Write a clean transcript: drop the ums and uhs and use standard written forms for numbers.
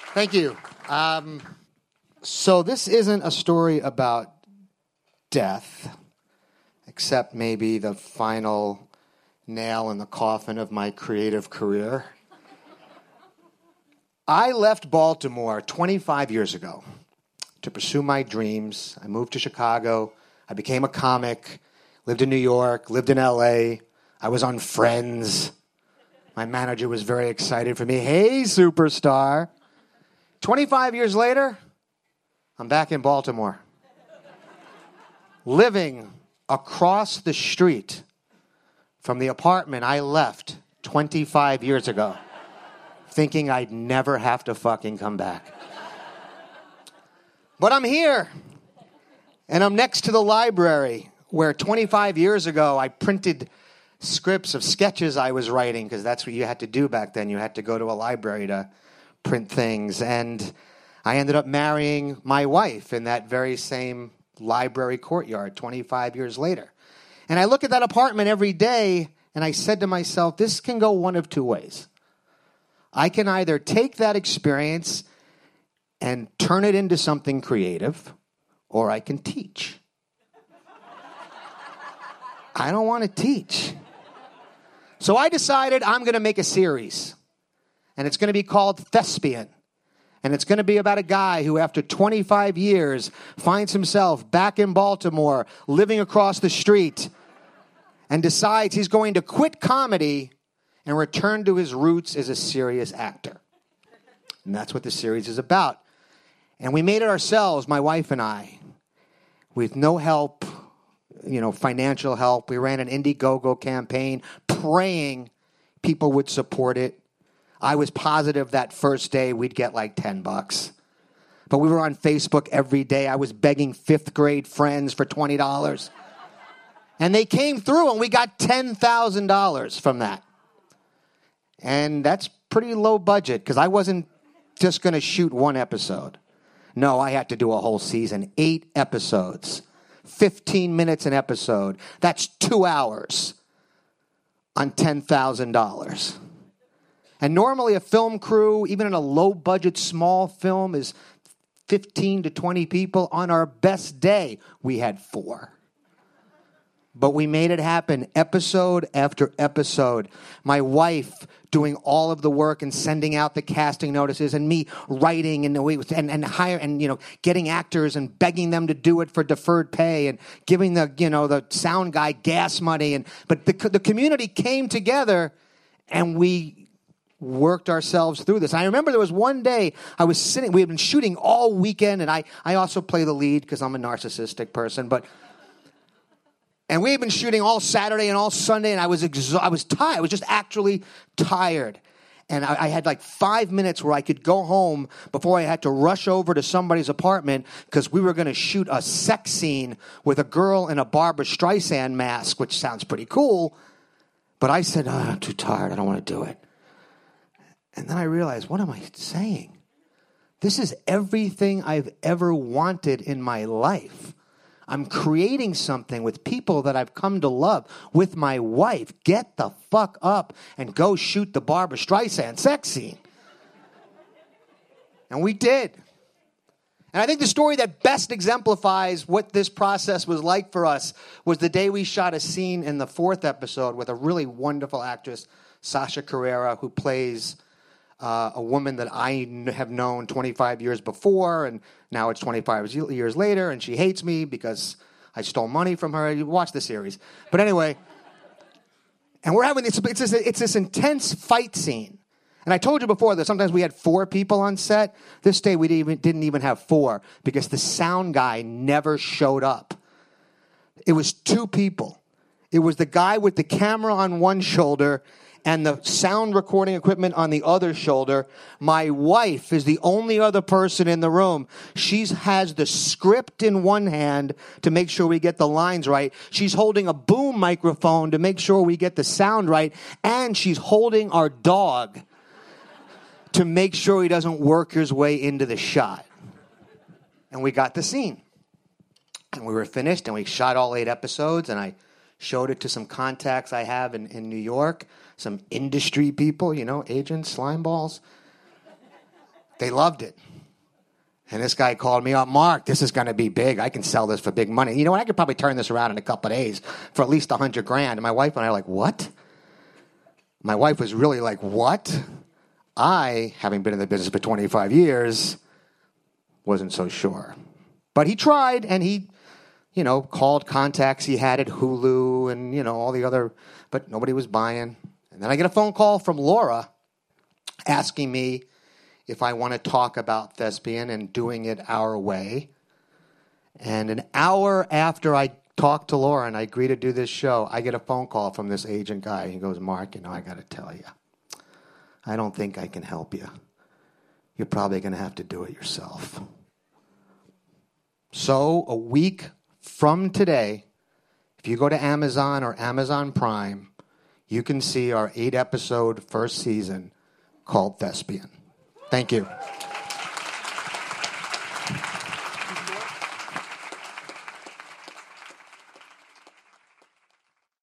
Thank you. So this isn't a story about death, except maybe the final nail in the coffin of my creative career. I left Baltimore 25 years ago to pursue my dreams. I moved to Chicago. I became a comic, lived in New York, lived in L.A. I was on Friends. My manager was very excited for me. Hey, superstar. 25 years later, I'm back in Baltimore, living across the street from the apartment I left 25 years ago, thinking I'd never have to fucking come back. But I'm here, and I'm next to the library where 25 years ago I printed scripts of sketches I was writing, because that's what you had to do back then. You had to go to a library to print things. And I ended up marrying my wife in that very same library courtyard 25 years later. And I look at that apartment every day, and I said to myself, this can go one of two ways. I can either take that experience and turn it into something creative, or I can teach. I don't want to teach. So I decided I'm going to make a series, and it's going to be called Thespian. And it's going to be about a guy who, after 25 years, finds himself back in Baltimore, living across the street, and decides he's going to quit comedy and return to his roots as a serious actor. And that's what the series is about. And we made it ourselves, my wife and I, with no help, financial help. We ran an Indiegogo campaign, praying people would support it. I was positive that first day we'd get like $10. But we were on Facebook every day. I was begging fifth grade friends for $20. And they came through, and we got $10,000 from that. And that's pretty low budget, because I wasn't just going to shoot one episode. No, I had to do a whole season, 8 episodes, 15 minutes an episode. That's 2 hours on $10,000. And normally a film crew, even in a low-budget small film, is 15 to 20 people. On our best day, we had 4. But we made it happen episode after episode. My wife doing all of the work and sending out the casting notices, and me writing and getting actors and begging them to do it for deferred pay and giving the sound guy gas money. But the community came together, and we worked ourselves through this. I remember there was one day I was sitting, we had been shooting all weekend, and I also play the lead because I'm a narcissistic person, and we had been shooting all Saturday and all Sunday, and I was tired. I was just actually tired. And I had like 5 minutes where I could go home before I had to rush over to somebody's apartment, because we were going to shoot a sex scene with a girl in a Barbra Streisand mask, which sounds pretty cool. But I said, I'm too tired. I don't want to do it. And then I realized, what am I saying? This is everything I've ever wanted in my life. I'm creating something with people that I've come to love, with my wife. Get the fuck up and go shoot the Barbra Streisand sex scene. And we did. And I think the story that best exemplifies what this process was like for us was the day we shot a scene in the 4th episode with a really wonderful actress, Sasha Carrera, who plays a woman that I have known 25 years before, and now it's 25 years later, and she hates me because I stole money from her. You watch the series. But anyway, and we're having it's this intense fight scene. And I told you before that sometimes we had 4 people on set. This day we didn't even have 4, because the sound guy never showed up. It was 2 people. It was the guy with the camera on one shoulder and the sound recording equipment on the other shoulder. My wife is the only other person in the room. She has the script in one hand to make sure we get the lines right. She's holding a boom microphone to make sure we get the sound right. And she's holding our dog to make sure he doesn't work his way into the shot. And we got the scene. And we were finished, and we shot all 8 episodes, and I showed it to some contacts I have in New York, some industry people, agents, slime balls. They loved it. And this guy called me up, Mark, this is going to be big. I can sell this for big money. You know what? I could probably turn this around in a couple of days for at least $100,000. And my wife and I are like, what? My wife was really like, what? I, having been in the business for 25 years, wasn't so sure. But he tried, and he, called contacts he had at Hulu and, all the other, but nobody was buying. And then I get a phone call from Laura asking me if I want to talk about Thespian and doing it our way. And an hour after I talked to Laura and I agree to do this show, I get a phone call from this agent guy. He goes, Mark, I got to tell you, I don't think I can help you. You're probably going to have to do it yourself. So a week from today, if you go to Amazon or Amazon Prime, you can see our 8-episode first season called Thespian. Thank you.